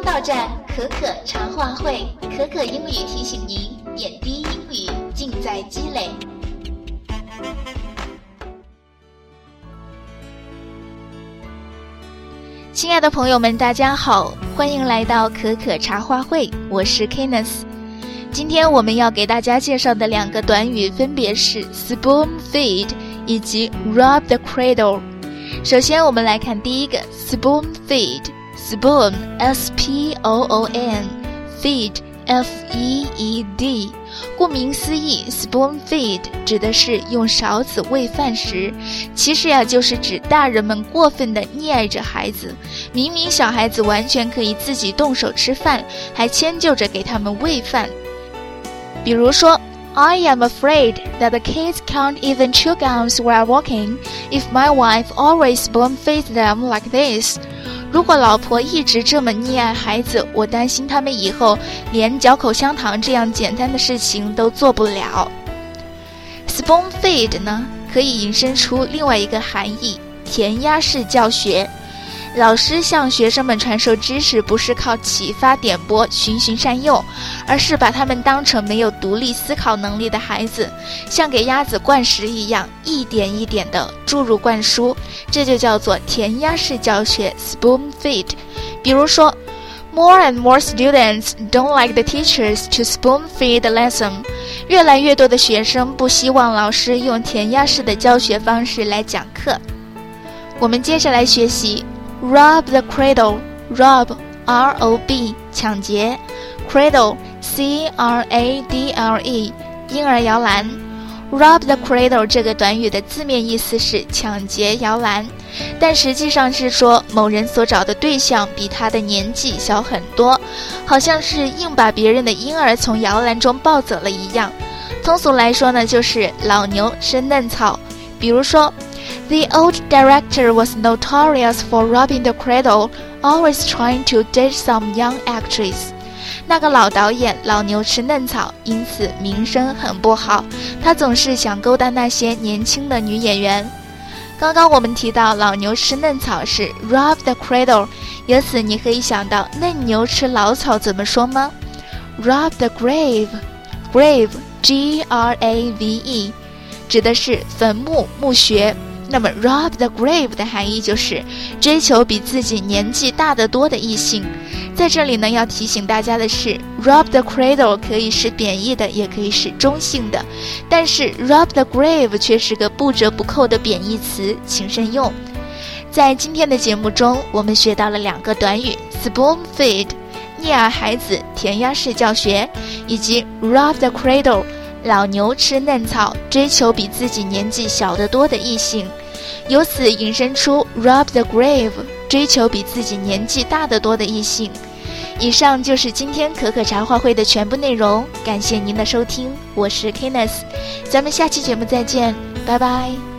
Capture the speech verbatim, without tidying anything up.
到站，可可茶话会，可可英语提醒您，点滴英语尽在积累。亲爱的朋友们，大家好，欢迎来到可可茶话会，我是 Kenneth。今天我们要给大家介绍的两个短语分别是 spoon feed 以及 rob the cradle。首先我们来看第一个 spoon feed。 spoon S P O O N feed F E E D。 顾名思义， spoon feed 指的是用勺子喂饭时，其实呀就是指大人们过分地溺爱着孩子，明明小孩子完全可以自己动手吃饭，还迁就着给他们喂饭。比如说 I am afraid that the kids can't even chew gums while walking if my wife always spoon feeds them like this。 如果老婆一直这么溺爱孩子，我担心他们以后连嚼口香糖这样简单的事情都做不了。 spoon feed 呢，可以引申出另外一个含义，填鸭式教学。老师向学生们传授知识，不是靠启发点拨循循善诱，而是把他们当成没有独立思考能力的孩子，像给鸭子灌食一样，一点一点地注入灌输，这就叫做填鸭式教学 spoon feed。 比如说 More and more students don't like the teachers to spoon feed the lesson。 越来越多的学生不希望老师用填鸭式的教学方式来讲课。我们接着来学习Rob the cradle。 Rob R O B 抢劫， Cradle C R A D L E 婴儿摇篮。 Rob the cradle 这个短语的字面意思是抢劫摇篮，但实际上是说某人所找的对象比他的年纪小很多，好像是硬把别人的婴儿从摇篮中抱走了一样。通俗来说呢，就是老牛吃嫩草。比如说The old director was notorious for robbing the cradle, always trying to date some young actress. 那个老导演老牛吃嫩草，因此名声很不好，他总是想勾搭那些年轻的女演员。刚刚我们提到老牛吃嫩草是 rob the cradle， 由此你可以想到嫩牛吃老草怎么说吗？ rob the grave。 grave G R A V E 指的是坟墓墓穴，那么 rob the grave 的含义就是追求比自己年纪大得多的异性。在这里呢，要提醒大家的是 rob the cradle 可以是贬义的，也可以是中性的，但是 rob the grave 却是个不折不扣的贬义词，请慎用。在今天的节目中，我们学到了两个短语 spoon feed 溺爱孩子填鸭式教学，以及 rob the cradle老牛吃嫩草，追求比自己年纪小得多的异性，由此引申出 rob the grave 追求比自己年纪大得多的异性。以上就是今天可可茶话会的全部内容，感谢您的收听，我是 Kenneth， 咱们下期节目再见，拜拜。